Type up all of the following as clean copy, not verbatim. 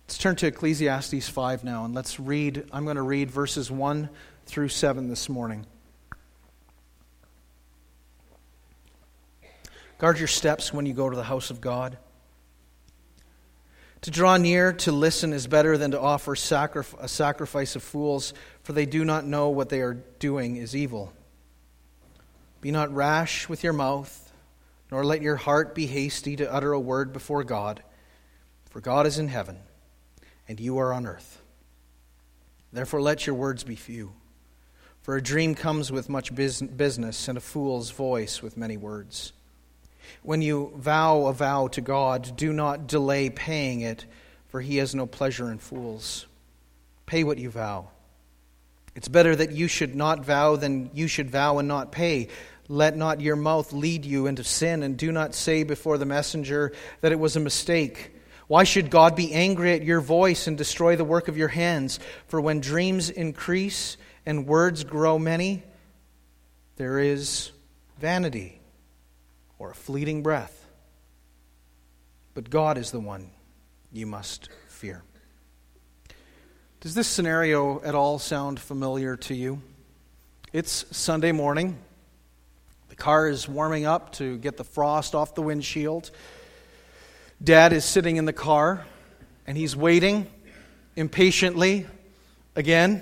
Let's turn to Ecclesiastes 5 now, and let's read. I'm going to read verses 1 through 7 this morning. Guard your steps when you go to the house of God. To draw near to listen is better than to offer a sacrifice of fools, for they do not know what they are doing is evil. Be not rash with your mouth, nor let your heart be hasty to utter a word before God, for God is in heaven, and you are on earth. Therefore let your words be few, for a dream comes with much business, and a fool's voice with many words. When you vow a vow to God, do not delay paying it, for he has no pleasure in fools. Pay what you vow. It's better that you should not vow than you should vow and not pay. Let not your mouth lead you into sin, and do not say before the messenger that it was a mistake. Why should God be angry at your voice and destroy the work of your hands? For when dreams increase and words grow many, there is vanity, or a fleeting breath. But God is the one you must fear. Does this scenario at all sound familiar to you? It's Sunday morning. The car is warming up to get the frost off the windshield. Dad is sitting in the car, and he's waiting impatiently again.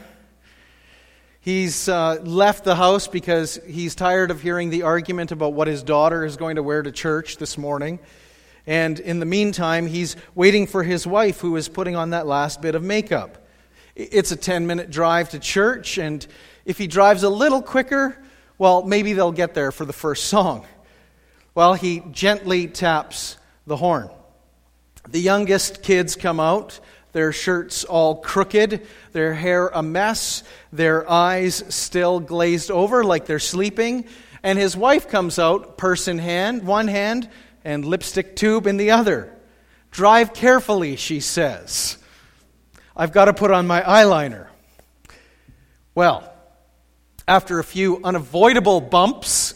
He's left the house because he's tired of hearing the argument about what his daughter is going to wear to church this morning. And in the meantime, he's waiting for his wife, who is putting on that last bit of makeup. It's a 10-minute drive to church, and if he drives a little quicker, well, maybe they'll get there for the first song. Well, he gently taps the horn. The youngest kids come out, their shirts all crooked, their hair a mess, their eyes still glazed over like they're sleeping, and his wife comes out, purse in hand, one hand, and lipstick tube in the other. Drive carefully, she says. I've got to put on my eyeliner. Well, after a few unavoidable bumps,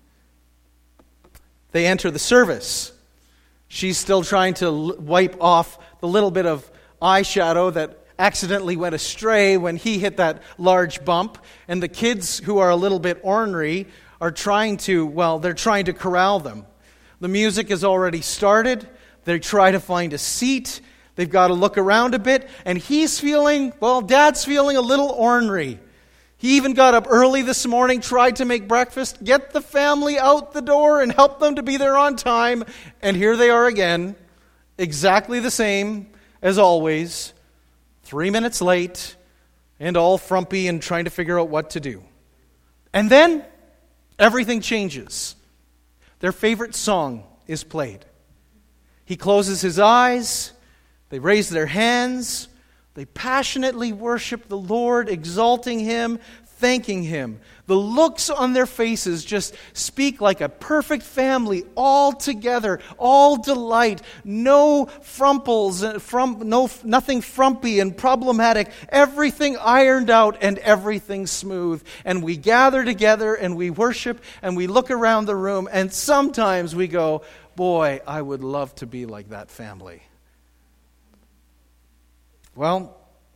they enter the service. She's still trying to wipe off the little bit of eyeshadow that accidentally went astray when he hit that large bump. And the kids, who are a little bit ornery, are trying to corral them. The music has already started. They try to find a seat. They've got to look around a bit. And Dad's feeling a little ornery. He even got up early this morning, tried to make breakfast, get the family out the door and help them to be there on time. And here they are again, exactly the same as always, 3 minutes late, and all frumpy and trying to figure out what to do. And then everything changes. Their favorite song is played. He closes his eyes, they raise their hands, they passionately worship the Lord, exalting Him, thanking Him. The looks on their faces just speak like a perfect family, all together, all delight, no frumples, nothing frumpy and problematic, everything ironed out and everything smooth. And we gather together and we worship and we look around the room, and sometimes we go, boy, I would love to be like that family. Well,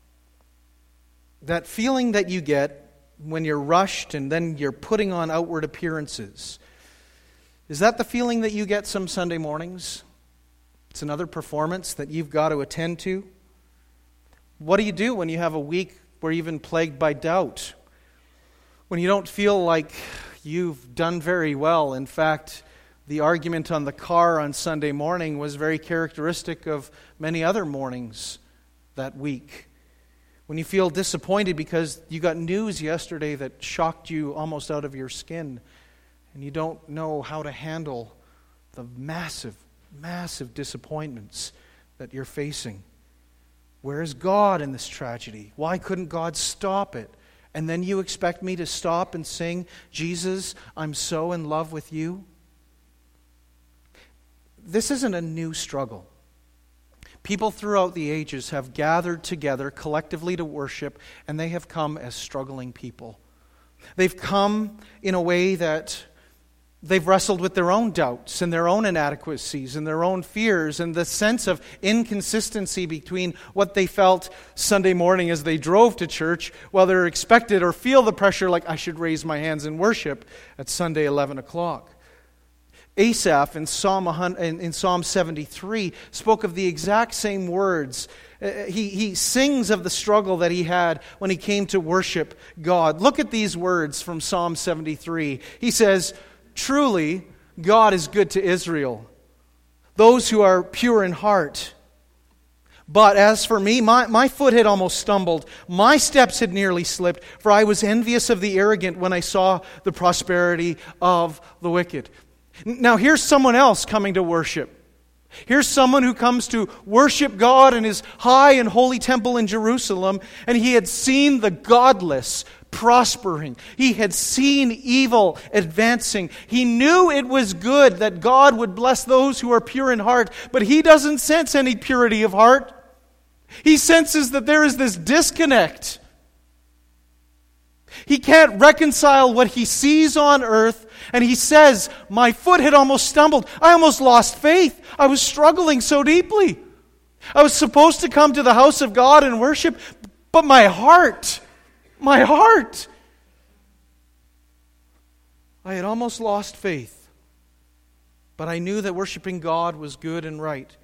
that feeling that you get when you're rushed and then you're putting on outward appearances, is that the feeling that you get some Sunday mornings? It's another performance that you've got to attend to. What do you do when you have a week where you've been plagued by doubt? When you don't feel like you've done very well? In fact, the argument on the car on Sunday morning was very characteristic of many other mornings that week. When you feel disappointed because you got news yesterday that shocked you almost out of your skin, and you don't know how to handle the massive, massive disappointments that you're facing. Where is God in this tragedy? Why couldn't God stop it? And then you expect me to stop and sing, Jesus, I'm so in love with you? This isn't a new struggle. People throughout the ages have gathered together collectively to worship, and they have come as struggling people. They've come in a way that They've wrestled with their own doubts and their own inadequacies and their own fears and the sense of inconsistency between what they felt Sunday morning as they drove to church, while they're expected or feel the pressure like, I should raise my hands in worship at Sunday 11 o'clock. Asaph in Psalm 73 spoke of the exact same words. He sings of the struggle that he had when he came to worship God. Look at these words from Psalm 73. He says, "Truly, God is good to Israel, those who are pure in heart. But as for me, my foot had almost stumbled. My steps had nearly slipped, for I was envious of the arrogant when I saw the prosperity of the wicked." Now here's someone else coming to worship. Here's someone who comes to worship God in his high and holy temple in Jerusalem, and he had seen the godless prospering. He had seen evil advancing. He knew it was good that God would bless those who are pure in heart, but he doesn't sense any purity of heart. He senses that there is this disconnect. He can't reconcile what he sees on earth, and he says, my foot had almost stumbled. I almost lost faith. I was struggling so deeply. I was supposed to come to the house of God and worship, but my heart, I had almost lost faith. But I knew that worshiping God was good and right.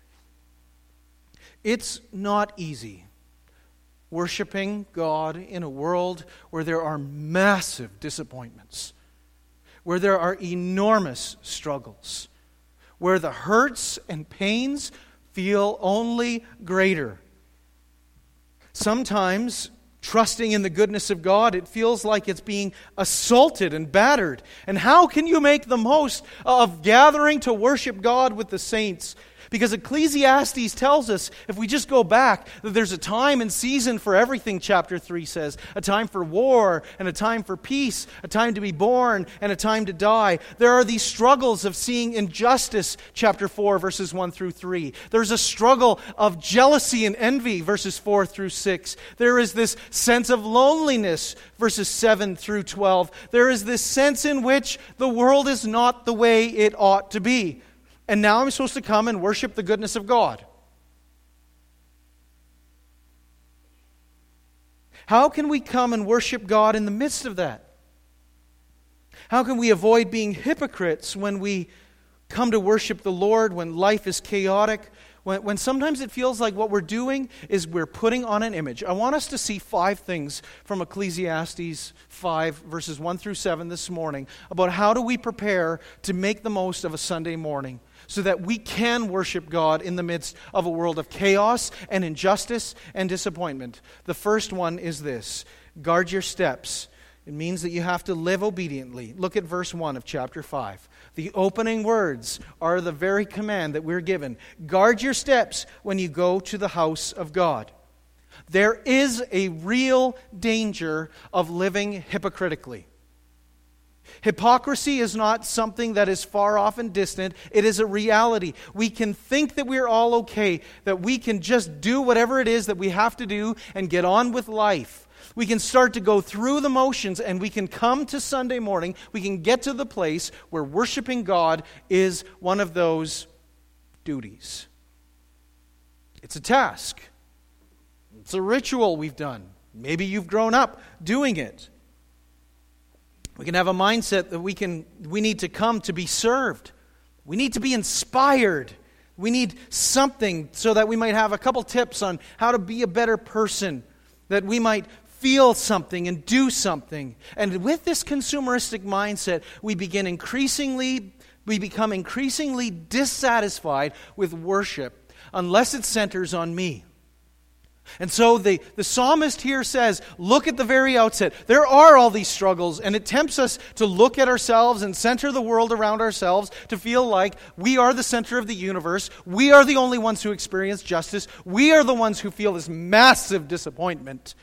It's not easy worshiping God in a world where there are massive disappointments, where there are enormous struggles, where the hurts and pains feel only greater. Sometimes, trusting in the goodness of God, it feels like it's being assaulted and battered. And how can you make the most of gathering to worship God with the saints? Because Ecclesiastes tells us, if we just go back, that there's a time and season for everything, chapter 3 says. A time for war and a time for peace, a time to be born and a time to die. There are these struggles of seeing injustice, chapter 4, verses 1 through 3. There's a struggle of jealousy and envy, verses 4 through 6. There is this sense of loneliness, verses 7 through 12. There is this sense in which the world is not the way it ought to be. And now I'm supposed to come and worship the goodness of God. How can we come and worship God in the midst of that? How can we avoid being hypocrites when we come to worship the Lord, when life is chaotic, when sometimes it feels like what we're doing is we're putting on an image? I want us to see 5 things from Ecclesiastes 5, verses 1 through 7 this morning, about how do we prepare to make the most of a Sunday morning, so that we can worship God in the midst of a world of chaos and injustice and disappointment. The first one is this: guard your steps. It means that you have to live obediently. Look at verse 1 of chapter 5. The opening words are the very command that we're given. Guard your steps when you go to the house of God. There is a real danger of living hypocritically. Hypocrisy is not something that is far off and distant. It is a reality. We can think that we're all okay, that we can just do whatever it is that we have to do and get on with life. We can start to go through the motions, and we can come to Sunday morning. We can get to the place where worshiping God is one of those duties. It's a task. It's a ritual we've done. Maybe you've grown up doing it. We can have a mindset that we need to come to be served. We need to be inspired. We need something so that we might have a couple tips on how to be a better person, that we might feel something and do something. And with this consumeristic mindset, we become increasingly dissatisfied with worship unless it centers on me. And so the psalmist here says, look at the very outset. There are all these struggles, and it tempts us to look at ourselves and center the world around ourselves, to feel like we are the center of the universe. We are the only ones who experience justice. We are the ones who feel this massive disappointment.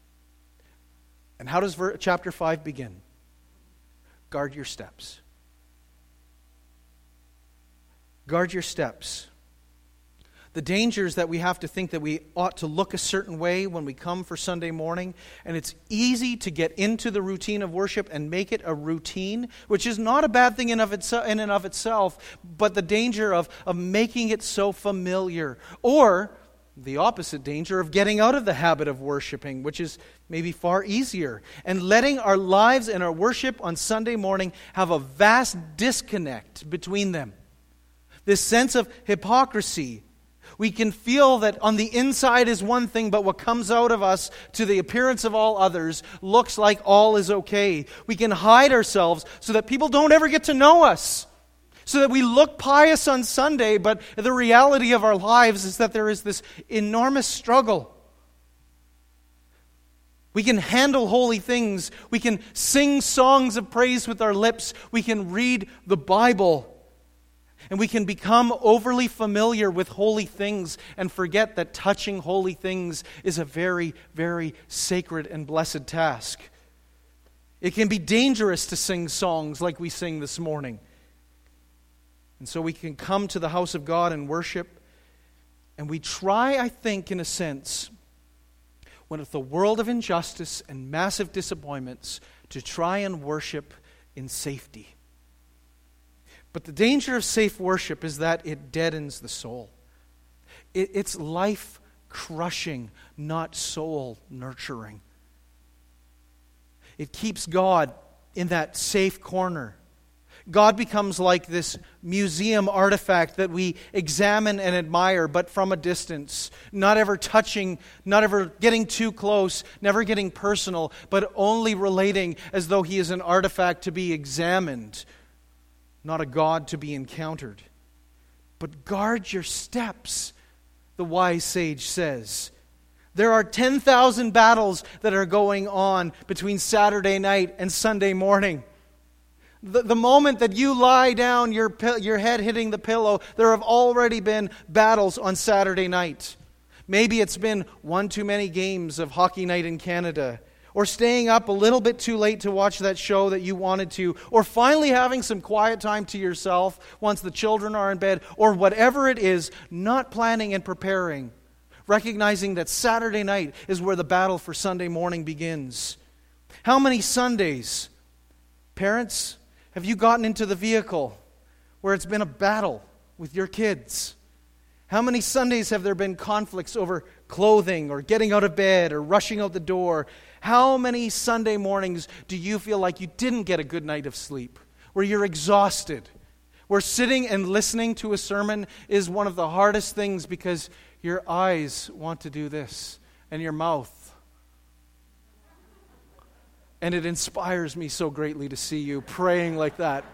And how does chapter 5 begin? Guard your steps. Guard your steps. The danger is that we have to think that we ought to look a certain way when we come for Sunday morning, and it's easy to get into the routine of worship and make it a routine, which is not a bad thing in and of itself, but the danger of making it so familiar, or the opposite danger of getting out of the habit of worshiping, which is maybe far easier, and letting our lives and our worship on Sunday morning have a vast disconnect between them. This sense of hypocrisy. We can feel that on the inside is one thing, but what comes out of us to the appearance of all others looks like all is okay. We can hide ourselves so that people don't ever get to know us. So that we look pious on Sunday, but the reality of our lives is that there is this enormous struggle. We can handle holy things. We can sing songs of praise with our lips. We can read the Bible. And we can become overly familiar with holy things and forget that touching holy things is a very, very sacred and blessed task. It can be dangerous to sing songs like we sing this morning. And so we can come to the house of God and worship, and we try, I think, in a sense, with the world of injustice and massive disappointments, to try and worship in safety. But the danger of safe worship is that it deadens the soul. It's life-crushing, not soul-nurturing. It keeps God in that safe corner. God becomes like this museum artifact that we examine and admire, but from a distance, not ever touching, not ever getting too close, never getting personal, but only relating as though He is an artifact to be examined, not a God to be encountered. But guard your steps, the wise sage says. There are 10,000 battles that are going on between Saturday night and Sunday morning. The moment that you lie down, your head hitting the pillow, there have already been battles on Saturday night. Maybe it's been one too many games of Hockey Night in Canada, or staying up a little bit too late to watch that show that you wanted to, or finally having some quiet time to yourself once the children are in bed, or whatever it is, not planning and preparing, recognizing that Saturday night is where the battle for Sunday morning begins. How many Sundays, parents, have you gotten into the vehicle where it's been a battle with your kids? How many Sundays have there been conflicts over clothing or getting out of bed or rushing out the door? How many Sunday mornings do you feel like you didn't get a good night of sleep, where you're exhausted, where sitting and listening to a sermon is one of the hardest things because your eyes want to do this and your mouth? And it inspires me so greatly to see you praying like that.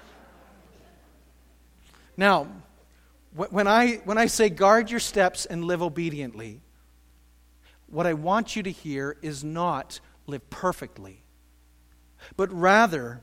Now, when I say guard your steps and live obediently, what I want you to hear is not live perfectly, but rather,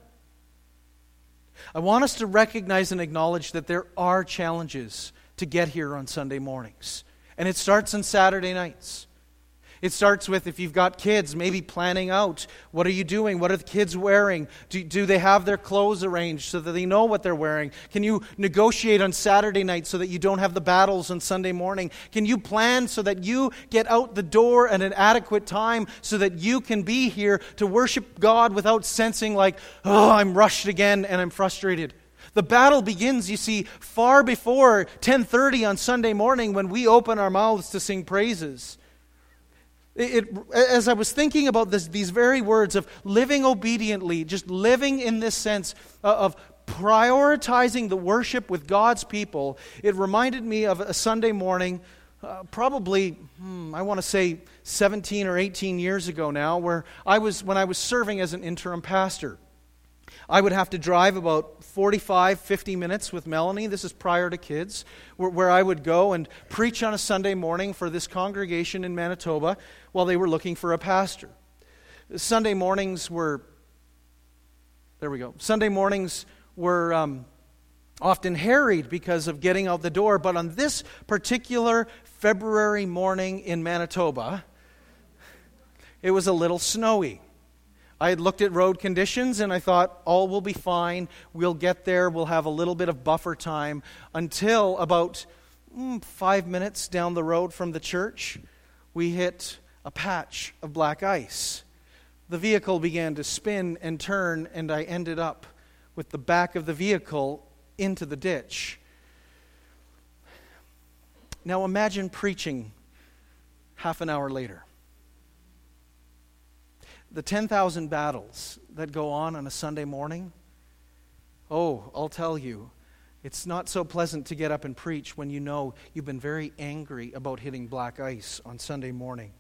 I want us to recognize and acknowledge that there are challenges to get here on Sunday mornings. And it starts on Saturday nights. It starts with, if you've got kids, maybe planning out, what are you doing? What are the kids wearing? Do they have their clothes arranged so that they know what they're wearing? Can you negotiate on Saturday night so that you don't have the battles on Sunday morning? Can you plan so that you get out the door at an adequate time so that you can be here to worship God without sensing like, oh, I'm rushed again and I'm frustrated? The battle begins, you see, far before 10:30 on Sunday morning when we open our mouths to sing praises. As I was thinking about these very words of living obediently, just living in this sense of prioritizing the worship with God's people, it reminded me of a Sunday morning, probably, I want to say 17 or 18 years ago now, when I was serving as an interim pastor. I would have to drive about 45, 50 minutes with Melanie. This is prior to kids, where I would go and preach on a Sunday morning for this congregation in Manitoba while they were looking for a pastor. Sunday mornings were often harried because of getting out the door. But on this particular February morning in Manitoba, it was a little snowy. I had looked at road conditions and I thought, all will be fine. We'll get there. We'll have a little bit of buffer time until about 5 minutes down the road from the church, we hit a patch of black ice. The vehicle began to spin and turn, and I ended up with the back of the vehicle into the ditch. Now imagine preaching half an hour later. The 10,000 battles that go on a Sunday morning, I'll tell you, it's not so pleasant to get up and preach when you know you've been very angry about hitting black ice on Sunday morning.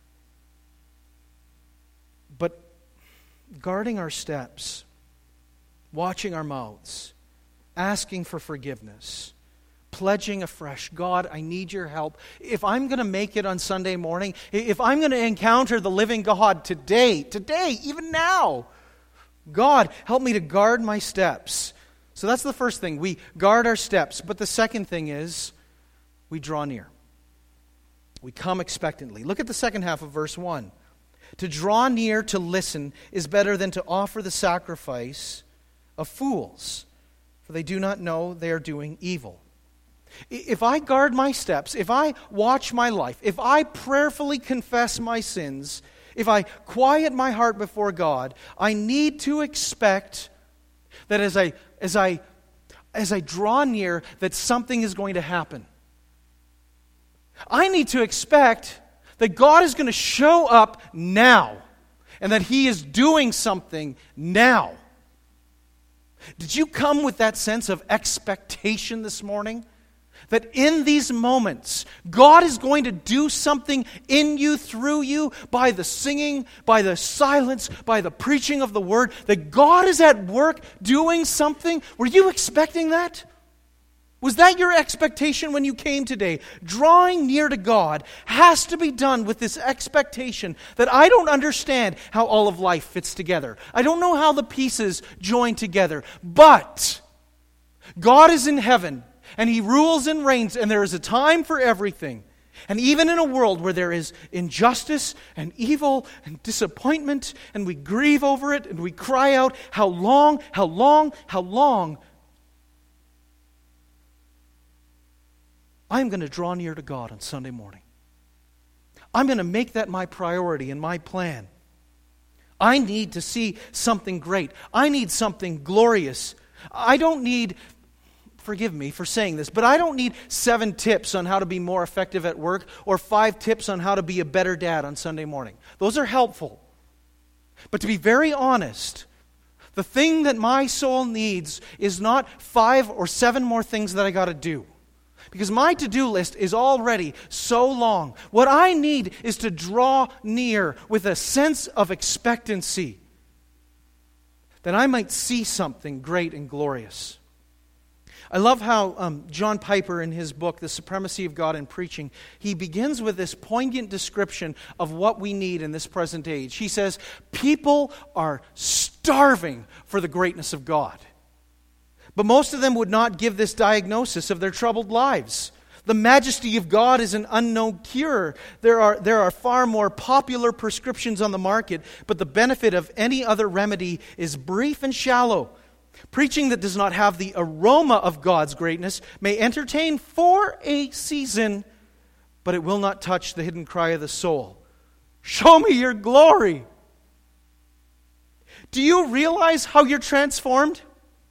But guarding our steps, watching our mouths, asking for forgiveness, pledging afresh, God, I need your help. If I'm going to make it on Sunday morning, if I'm going to encounter the living God today, even now, God, help me to guard my steps. So that's the first thing. We guard our steps. But the second thing is we draw near. We come expectantly. Look at the second half of verse 1. To draw near to listen is better than to offer the sacrifice of fools, for they do not know they are doing evil. If I guard my steps, if I watch my life, if I prayerfully confess my sins, if I quiet my heart before God, I need to expect that as I draw near, that something is going to happen. I need to expect that God is going to show up now, and that He is doing something now. Did you come with that sense of expectation this morning? That in these moments, God is going to do something in you, through you, by the singing, by the silence, by the preaching of the Word, that God is at work doing something? Were you expecting that? Was that your expectation when you came today? Drawing near to God has to be done with this expectation that I don't understand how all of life fits together. I don't know how the pieces join together, but God is in heaven, and He rules and reigns, and there is a time for everything. And even in a world where there is injustice and evil and disappointment, and we grieve over it, and we cry out, how long, how long, how long? I'm going to draw near to God on Sunday morning. I'm going to make that my priority and my plan. I need to see something great. I need something glorious. I don't need, forgive me for saying this, but I don't need 7 tips on how to be more effective at work or 5 tips on how to be a better dad on Sunday morning. Those are helpful. But to be very honest, the thing that my soul needs is not 5 or 7 more things that I got to do. Because my to-do list is already so long. What I need is to draw near with a sense of expectancy that I might see something great and glorious. I love how John Piper, in his book, The Supremacy of God in Preaching, he begins with this poignant description of what we need in this present age. He says, people are starving for the greatness of God. But most of them would not give this diagnosis of their troubled lives. The majesty of God is an unknown cure. There are far more popular prescriptions on the market, but the benefit of any other remedy is brief and shallow. Preaching that does not have the aroma of God's greatness may entertain for a season, but it will not touch the hidden cry of the soul. Show me your glory. Do you realize how you're transformed?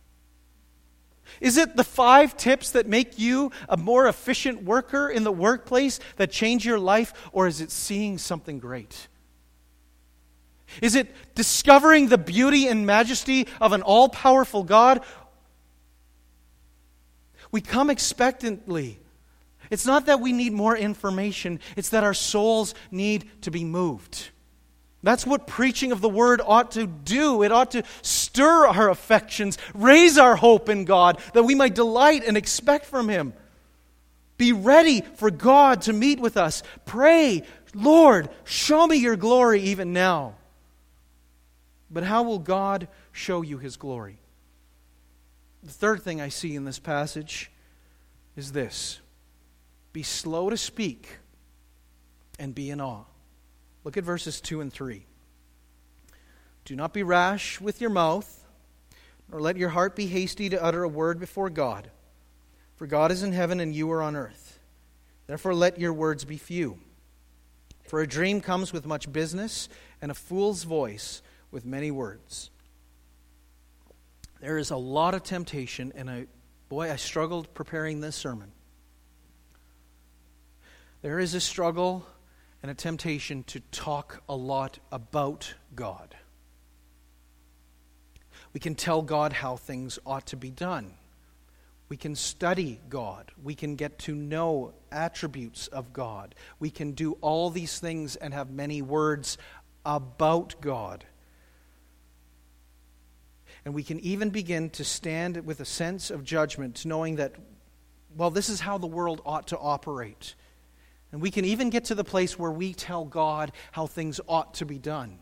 Is it the 5 tips that make you a more efficient worker in the workplace that change your life, or is it seeing something great? Is it discovering the beauty and majesty of an all-powerful God? We come expectantly. It's not that we need more information, it's that our souls need to be moved. That's what preaching of the Word ought to do. It ought to stir our affections, raise our hope in God, that we might delight and expect from Him. Be ready for God to meet with us. Pray, Lord, show me your glory even now. But how will God show you His glory? The third thing I see in this passage is this: be slow to speak and be in awe. Look at verses 2 and 3. Do not be rash with your mouth, nor let your heart be hasty to utter a word before God. For God is in heaven and you are on earth. Therefore let your words be few. For a dream comes with much business, and a fool's voice with many words. There is a lot of temptation, and I struggled preparing this sermon. There is a struggle and a temptation to talk a lot about God. We can tell God how things ought to be done. We can study God. We can get to know attributes of God. We can do all these things and have many words about God. And we can even begin to stand with a sense of judgment, knowing that, well, this is how the world ought to operate. And we can even get to the place where we tell God how things ought to be done.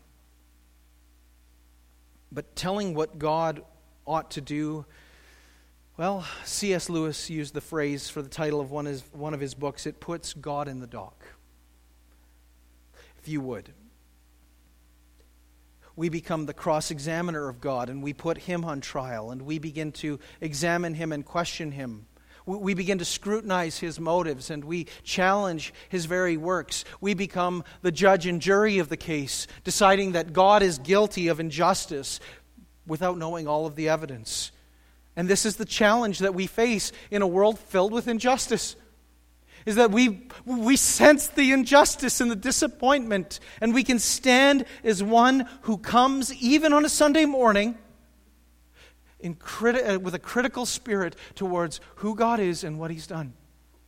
But telling what God ought to do, well, C.S. Lewis used the phrase for the title of one of his books, it puts God in the dock. If you would. We become the cross-examiner of God, and we put Him on trial, and we begin to examine Him and question Him. We begin to scrutinize His motives, and we challenge His very works. We become the judge and jury of the case, deciding that God is guilty of injustice without knowing all of the evidence. And this is the challenge that we face in a world filled with injustice, is that we sense the injustice and the disappointment, and we can stand as one who comes, even on a Sunday morning, with a critical spirit towards who God is and what He's done.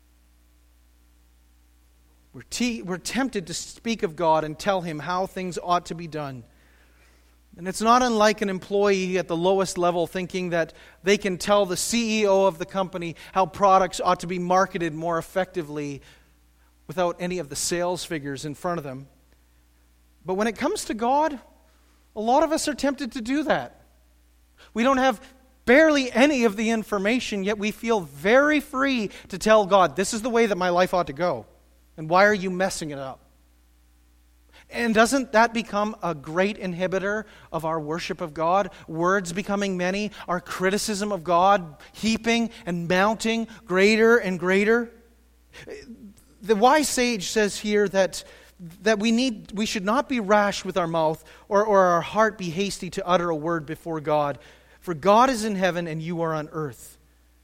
We're tempted to speak of God and tell Him how things ought to be done. And it's not unlike an employee at the lowest level thinking that they can tell the CEO of the company how products ought to be marketed more effectively without any of the sales figures in front of them. But when it comes to God, a lot of us are tempted to do that. We don't have barely any of the information, yet we feel very free to tell God, this is the way that my life ought to go. And why are you messing it up? And doesn't that become a great inhibitor of our worship of God? Words becoming many, our criticism of God heaping and mounting greater and greater. The wise sage says here that we should not be rash with our mouth or our heart be hasty to utter a word before God. For God is in heaven and you are on earth.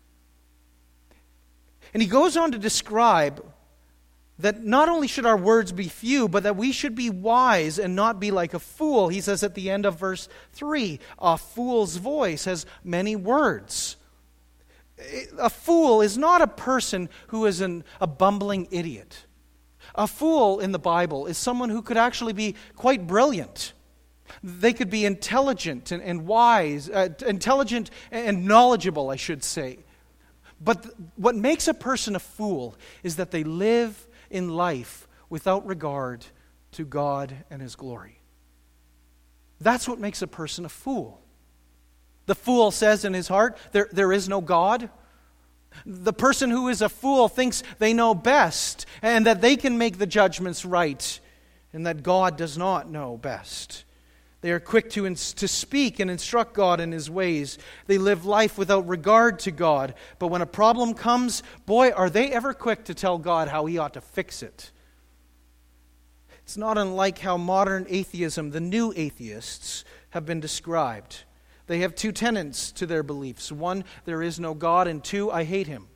And he goes on to describe that not only should our words be few, but that we should be wise and not be like a fool. He says at the end of verse 3, a fool's voice has many words. A fool is not a person who is a bumbling idiot. A fool in the Bible is someone who could actually be quite brilliant. They could be intelligent and wise, intelligent and knowledgeable, I should say. But what makes a person a fool is that they live in life without regard to God and His glory. That's what makes a person a fool. The fool says in his heart, there is no God. The person who is a fool thinks they know best and that they can make the judgments right and that God does not know best. They are quick to speak and instruct God in His ways. They live life without regard to God. But when a problem comes, boy, are they ever quick to tell God how He ought to fix it. It's not unlike how modern atheism, the new atheists, have been described. They have two tenets to their beliefs. One, there is no God, and two, I hate Him.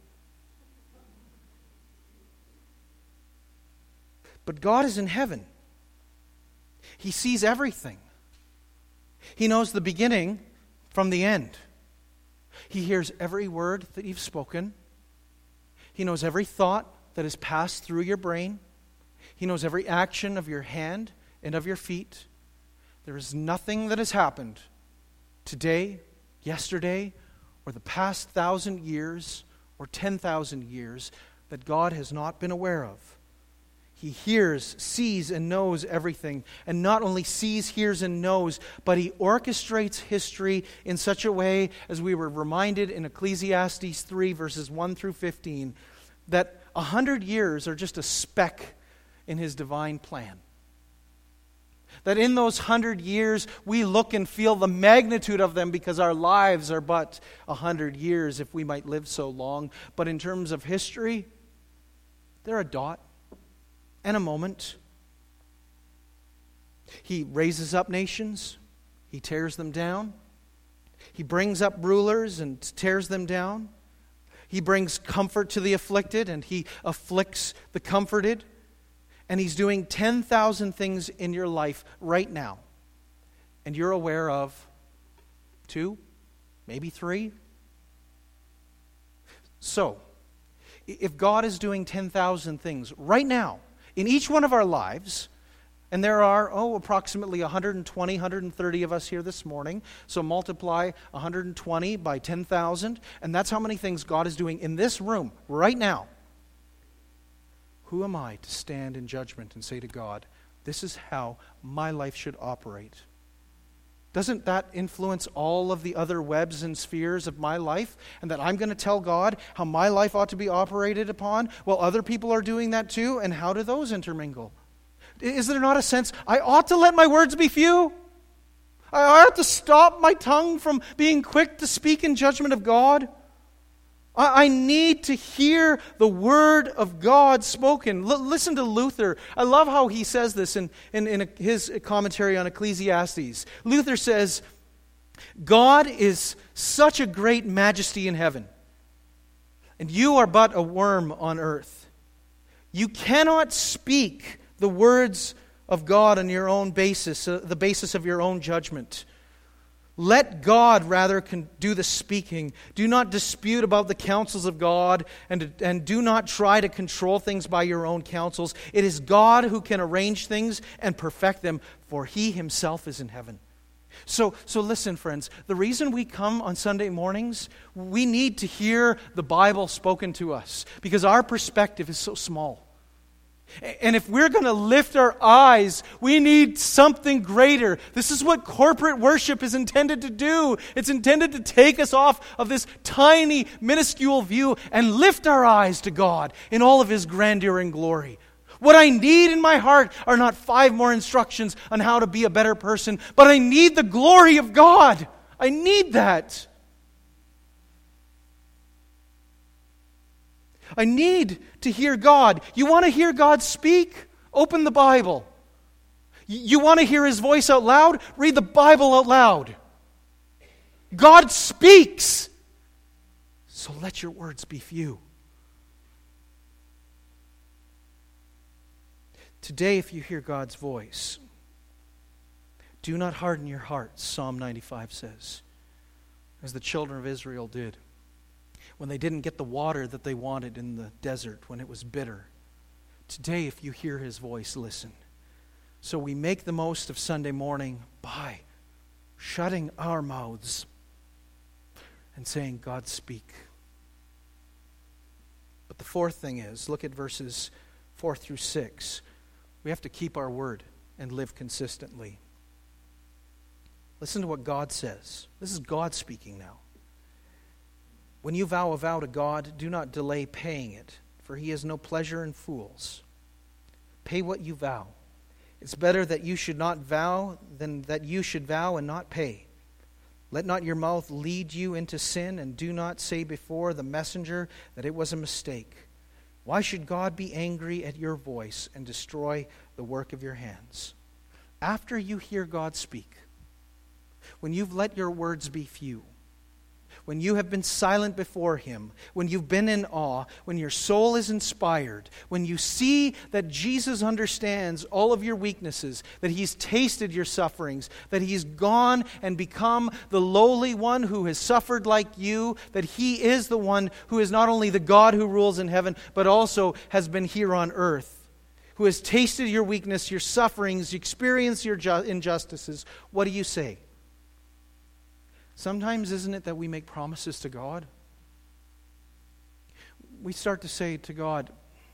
But God is in heaven. He sees everything. He knows the beginning from the end. He hears every word that you've spoken. He knows every thought that has passed through your brain. He knows every action of your hand and of your feet. There is nothing that has happened today, yesterday, or the past 1,000 years or 10,000 years that God has not been aware of. He hears, sees, and knows everything. And not only sees, hears, and knows, but He orchestrates history in such a way, as we were reminded in Ecclesiastes 3, verses 1 through 15, that 100 years are just a speck in His divine plan. That in those 100 years, we look and feel the magnitude of them because our lives are but 100 years, if we might live so long. But in terms of history, They're a dot and a moment. He raises up nations. He tears them down. He brings up rulers and tears them down. He brings comfort to the afflicted and he afflicts the comforted. And he's doing 10,000 things in your life right now. And you're aware of 2, maybe 3. So, if God is doing 10,000 things right now in each one of our lives, and there are, approximately 120, 130 of us here this morning. So multiply 120 by 10,000, and that's how many things God is doing in this room right now. Who am I to stand in judgment and say to God, this is how my life should operate? Doesn't that influence all of the other webs and spheres of my life? And that I'm going to tell God how my life ought to be operated upon while other people are doing that too? And how do those intermingle? Is there not a sense, I ought to let my words be few? I ought to stop my tongue from being quick to speak in judgment of God? I need to hear the word of God spoken. Listen to Luther. I love how he says this in his commentary on Ecclesiastes. Luther says, God is such a great majesty in heaven, and you are but a worm on earth. You cannot speak the words of God on your own basis, the basis of your own judgment. Let God rather do the speaking. Do not dispute about the counsels of God, and do not try to control things by your own counsels. It is God who can arrange things and perfect them, for He Himself is in heaven. So listen, friends, the reason we come on Sunday mornings, we need to hear the Bible spoken to us, because our perspective is so small. And if we're going to lift our eyes, we need something greater. This is what corporate worship is intended to do. It's intended to take us off of this tiny, minuscule view and lift our eyes to God in all of His grandeur and glory. What I need in my heart are not 5 more instructions on how to be a better person, but I need the glory of God. I need that. I need to hear God. You want to hear God speak? Open the Bible. You want to hear His voice out loud? Read the Bible out loud. God speaks. So let your words be few. Today, if you hear God's voice, do not harden your hearts, Psalm 95 says, as the children of Israel did when they didn't get the water that they wanted in the desert, when it was bitter. Today, if you hear His voice, listen. So we make the most of Sunday morning by shutting our mouths and saying, God, speak. But the fourth thing is, look at verses 4 through 6. We have to keep our word and live consistently. Listen to what God says. This is God speaking now. When you vow a vow to God, do not delay paying it, for He has no pleasure in fools. Pay what you vow. It's better that you should not vow than that you should vow and not pay. Let not your mouth lead you into sin, and do not say before the messenger that it was a mistake. Why should God be angry at your voice and destroy the work of your hands? After you hear God speak, when you've let your words be few, when you have been silent before Him, when you've been in awe, when your soul is inspired, when you see that Jesus understands all of your weaknesses, that He's tasted your sufferings, that He's gone and become the lowly one who has suffered like you, that He is the one who is not only the God who rules in heaven, but also has been here on earth, who has tasted your weakness, your sufferings, experienced your injustices, what do you say? Sometimes, isn't it that we make promises to God? We start to say to God,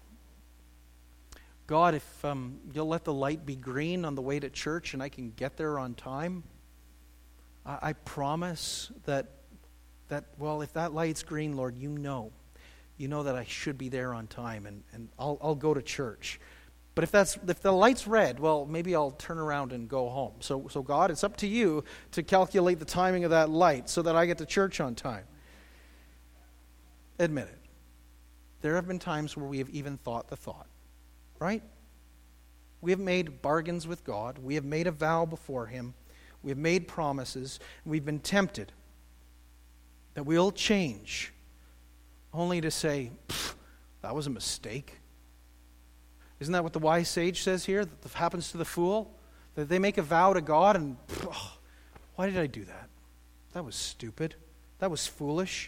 God, if you'll let the light be green on the way to church and I can get there on time, I promise that if that light's green, Lord, you know that I should be there on time, and I'll go to church. But if the light's red, well, maybe I'll turn around and go home. So God, it's up to you to calculate the timing of that light so that I get to church on time. Admit it. there have been times where we have even thought the thought, right? We have made bargains with God. We have made a vow before Him. We have made promises. And we've been tempted that we'll change, only to say, that was a mistake. Isn't that what the wise sage says here? That happens to the fool? That they make a vow to God and, why did I do that? That was stupid. That was foolish.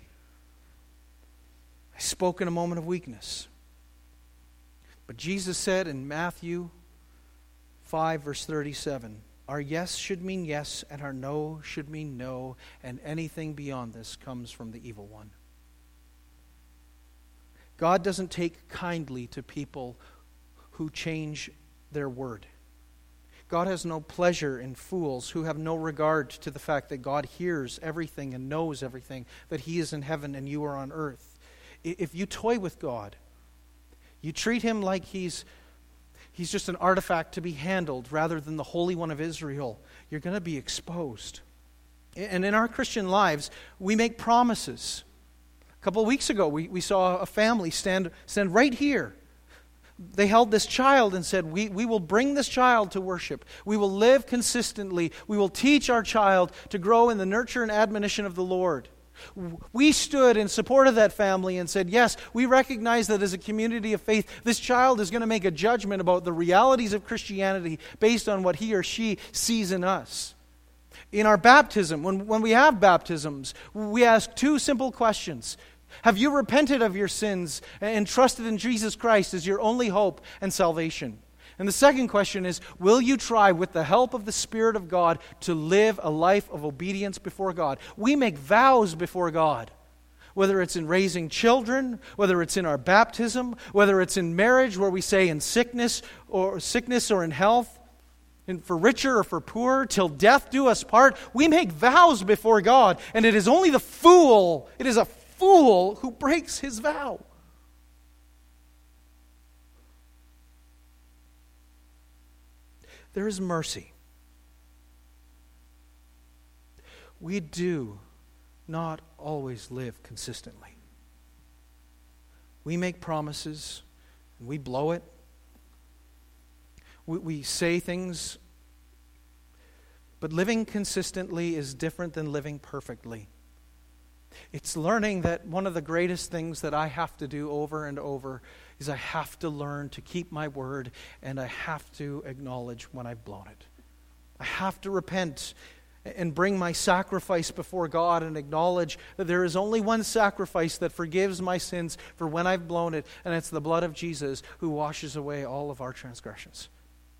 I spoke in a moment of weakness. But Jesus said in Matthew 5, verse 37, our yes should mean yes, and our no should mean no, and anything beyond this comes from the evil one. God doesn't take kindly to people who change their word. God has no pleasure in fools who have no regard to the fact that God hears everything and knows everything, that He is in heaven and you are on earth. If you toy with God, you treat Him like He's just an artifact to be handled rather than the Holy One of Israel, you're going to be exposed. And in our Christian lives, we make promises. A couple of weeks ago, we saw a family stand right here. They held this child and said, we will bring this child to worship. We will live consistently. We will teach our child to grow in the nurture and admonition of the Lord. We stood in support of that family and said, yes, we recognize that as a community of faith, this child is going to make a judgment about the realities of Christianity based on what he or she sees in us. In our baptism, when we have baptisms, we ask two simple questions. Have you repented of your sins and trusted in Jesus Christ as your only hope and salvation? And the second question is, will you try with the help of the Spirit of God to live a life of obedience before God? We make vows before God, whether it's in raising children, whether it's in our baptism, whether it's in marriage where we say in sickness or in health, and for richer or for poorer, till death do us part. We make vows before God, and it is only the fool, it is a fool who breaks his vow. There is mercy. We do not always live consistently. We make promises, and we blow it. We say things, but living consistently is different than living perfectly. It's learning that one of the greatest things that I have to do over and over is I have to learn to keep my word, and I have to acknowledge when I've blown it. I have to repent and bring my sacrifice before God and acknowledge that there is only one sacrifice that forgives my sins for when I've blown it, and it's the blood of Jesus who washes away all of our transgressions.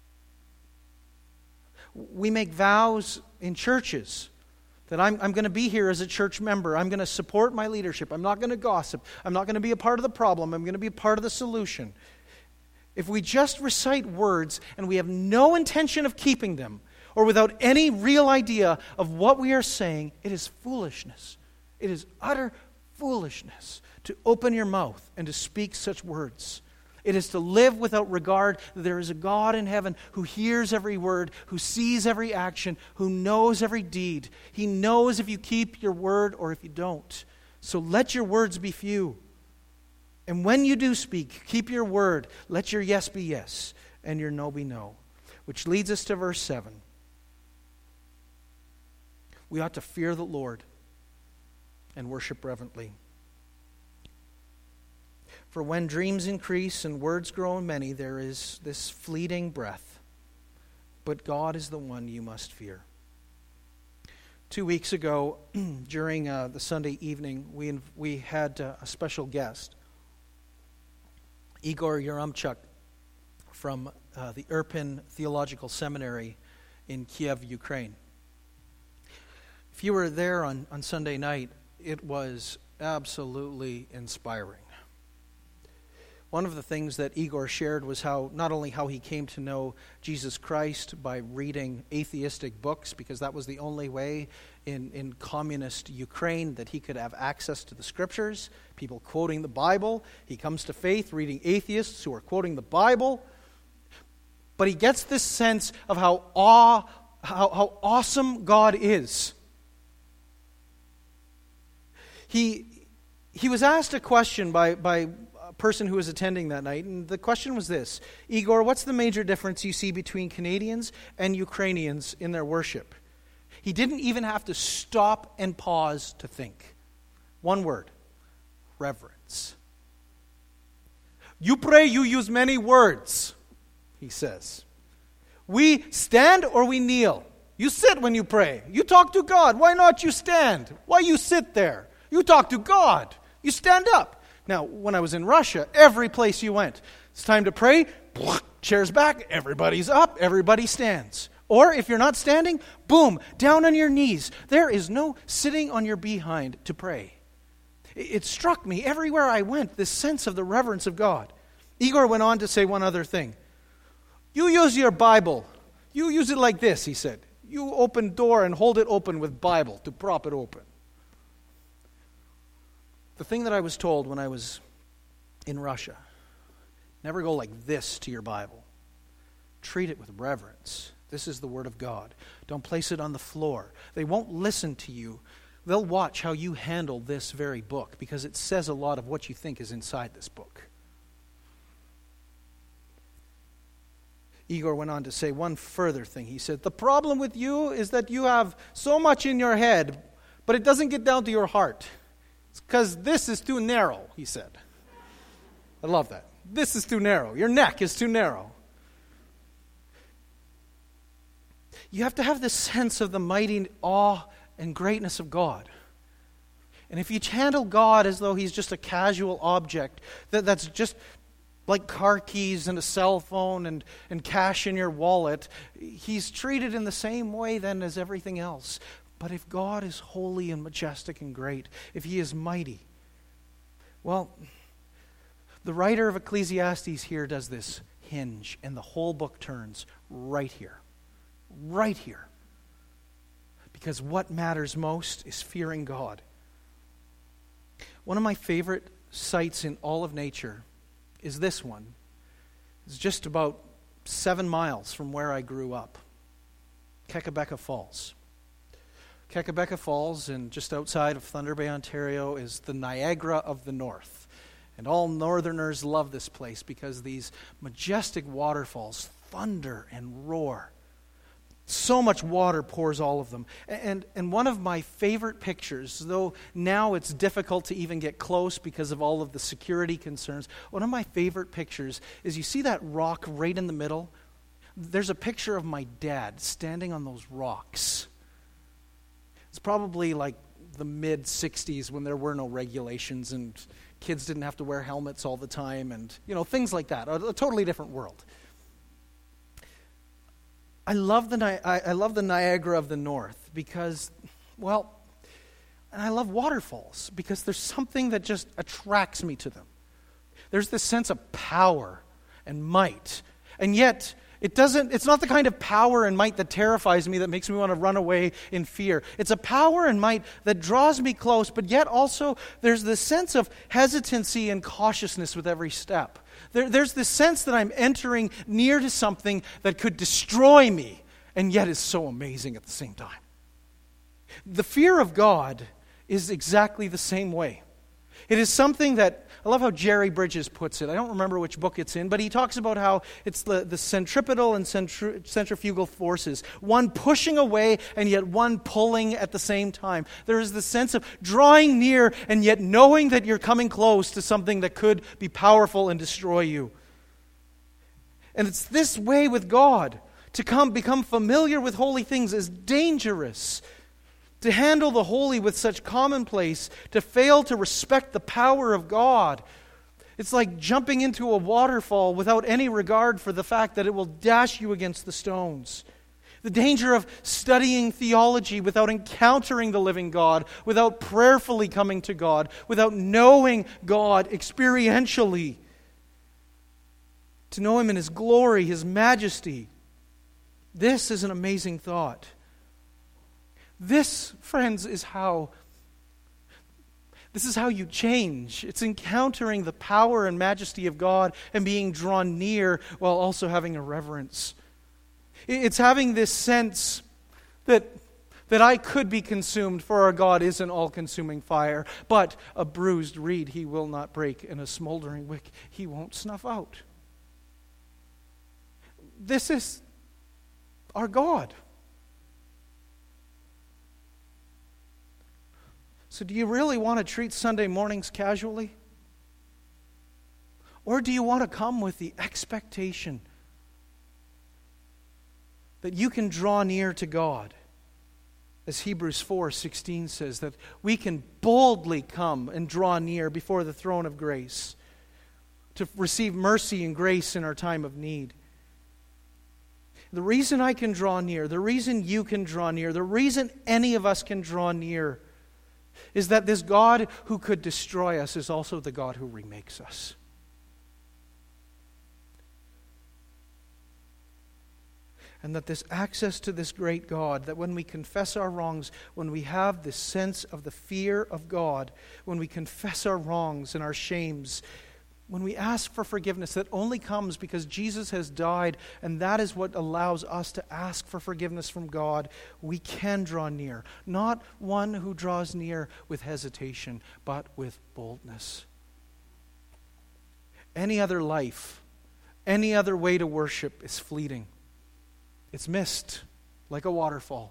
We make vows in churches that I'm going to be here as a church member. I'm going to support my leadership. I'm not going to gossip. I'm not going to be a part of the problem. I'm going to be a part of the solution. If we just recite words and we have no intention of keeping them, or without any real idea of what we are saying, it is foolishness. It is utter foolishness to open your mouth and to speak such words. It is to live without regard that there is a God in heaven who hears every word, who sees every action, who knows every deed. He knows if you keep your word or if you don't. So let your words be few. And when you do speak, keep your word. Let your yes be yes and your no be no. Which leads us to verse 7. We ought to fear the Lord and worship reverently. For when dreams increase and words grow many, there is this fleeting breath. But God is the one you must fear. 2 weeks ago, during the Sunday evening, we had a special guest, Igor Yaremchuk from the Irpin Theological Seminary in Kiev, Ukraine. If you were there on Sunday night, it was absolutely inspiring. One of the things that Igor shared was not only how he came to know Jesus Christ by reading atheistic books, because that was the only way in communist Ukraine that he could have access to the scriptures, people quoting the Bible. He comes to faith reading atheists who are quoting the Bible. But he gets this sense of how awesome God is. He was asked a question by person who was attending that night, and the question was this: Igor, what's the major difference you see between Canadians and Ukrainians in their worship? He didn't even have to stop and pause to think. One word: reverence. You pray, you use many words, he says. We stand or we kneel. You sit when you pray. You talk to God. Why not you stand? Why you sit there? You talk to God. You stand up. Now, when I was in Russia, every place you went, it's time to pray, chairs back, everybody's up, everybody stands. Or if you're not standing, boom, down on your knees. There is no sitting on your behind to pray. It struck me everywhere I went, this sense of the reverence of God. Igor went on to say one other thing. You use your Bible. You use it like this, he said. You open door and hold it open with Bible to prop it open. The thing that I was told when I was in Russia, never go like this to your Bible. Treat it with reverence. This is the Word of God. Don't place it on the floor. They won't listen to you. They'll watch how you handle this very book because it says a lot of what you think is inside this book. Igor went on to say one further thing. He said, the problem with you is that you have so much in your head, but it doesn't get down to your heart. It's because this is too narrow, he said. I love that. This is too narrow. Your neck is too narrow. You have to have this sense of the mighty awe and greatness of God. And if you handle God as though he's just a casual object, that's just like car keys and a cell phone and cash in your wallet, he's treated in the same way then as everything else. But if God is holy and majestic and great, if he is mighty, well, the writer of Ecclesiastes here does this hinge, and the whole book turns right here. Right here. Because what matters most is fearing God. One of my favorite sights in all of nature is this one. It's just about 7 miles from where I grew up. Kakabeka Falls. Kakabeka Falls, and just outside of Thunder Bay, Ontario, is the Niagara of the North. And all northerners love this place because these majestic waterfalls thunder and roar. So much water pours all of them. And one of my favorite pictures, though now it's difficult to even get close because of all of the security concerns, one of my favorite pictures is you see that rock right in the middle? There's a picture of my dad standing on those rocks. It's probably like the mid-'60s when there were no regulations and kids didn't have to wear helmets all the time and, things like that. A totally different world. I love the Niagara of the North because, and I love waterfalls because there's something that just attracts me to them. There's this sense of power and might, and yet it's not the kind of power and might that terrifies me, that makes me want to run away in fear. It's a power and might that draws me close, but yet also there's this sense of hesitancy and cautiousness with every step. There's this sense that I'm entering near to something that could destroy me, and yet is so amazing at the same time. The fear of God is exactly the same way. It is something that, I love how Jerry Bridges puts it. I don't remember which book it's in, but he talks about how it's the centripetal and centrifugal forces, one pushing away and yet one pulling at the same time. There is the sense of drawing near and yet knowing that you're coming close to something that could be powerful and destroy you. And it's this way with God. To become familiar with holy things is dangerous. To handle the holy with such commonplace, to fail to respect the power of God, it's like jumping into a waterfall without any regard for the fact that it will dash you against the stones. The danger of studying theology without encountering the living God, without prayerfully coming to God, without knowing God experientially. To know Him in His glory, His majesty. This is an amazing thought. This, friends, is how you change. It's encountering the power and majesty of God and being drawn near while also having a reverence. It's having this sense that that I could be consumed, for our God is an all-consuming fire. But a bruised reed He will not break, and a smoldering wick He won't snuff out. This is our God. So do you really want to treat Sunday mornings casually? Or do you want to come with the expectation that you can draw near to God? As Hebrews 4:16 says, that we can boldly come and draw near before the throne of grace to receive mercy and grace in our time of need. The reason I can draw near, the reason you can draw near, the reason any of us can draw near is that this God who could destroy us is also the God who remakes us. And that this access to this great God, that when we confess our wrongs, when we have this sense of the fear of God, when we confess our wrongs and our shames, when we ask for forgiveness, that only comes because Jesus has died, and that is what allows us to ask for forgiveness from God, we can draw near. Not one who draws near with hesitation, but with boldness. Any other life, any other way to worship is fleeting. It's mist, like a waterfall.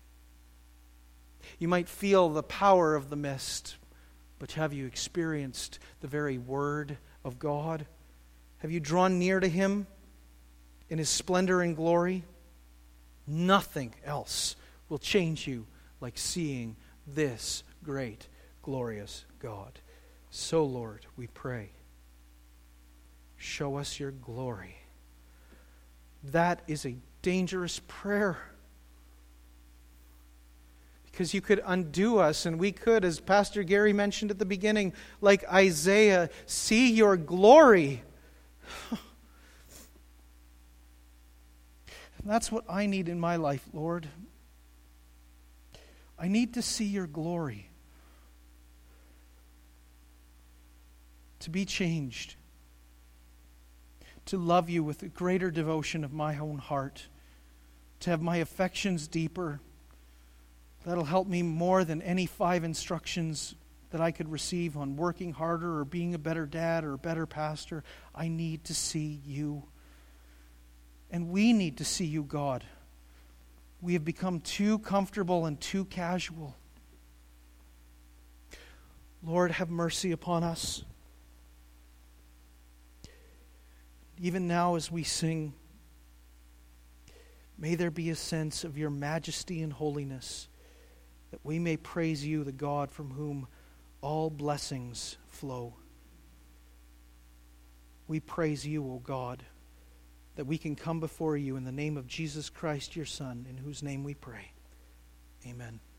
You might feel the power of the mist, but have you experienced the very Word of God? Have you drawn near to Him in His splendor and glory? Nothing else will change you like seeing this great, glorious God. So, Lord, we pray, show us your glory. That is a dangerous prayer. Because you could undo us, and we could, as Pastor Gary mentioned at the beginning, like Isaiah, see your glory. And that's what I need in my life, Lord. I need to see your glory. To be changed. To love you with a greater devotion of my own heart. To have my affections deeper. That'll help me more than any 5 instructions that I could receive on working harder or being a better dad or a better pastor. I need to see you. And we need to see you, God. We have become too comfortable and too casual. Lord, have mercy upon us. Even now as we sing, may there be a sense of your majesty and holiness, that we may praise you, the God from whom all blessings flow. We praise you, O God, that we can come before you in the name of Jesus Christ, your Son, in whose name we pray. Amen.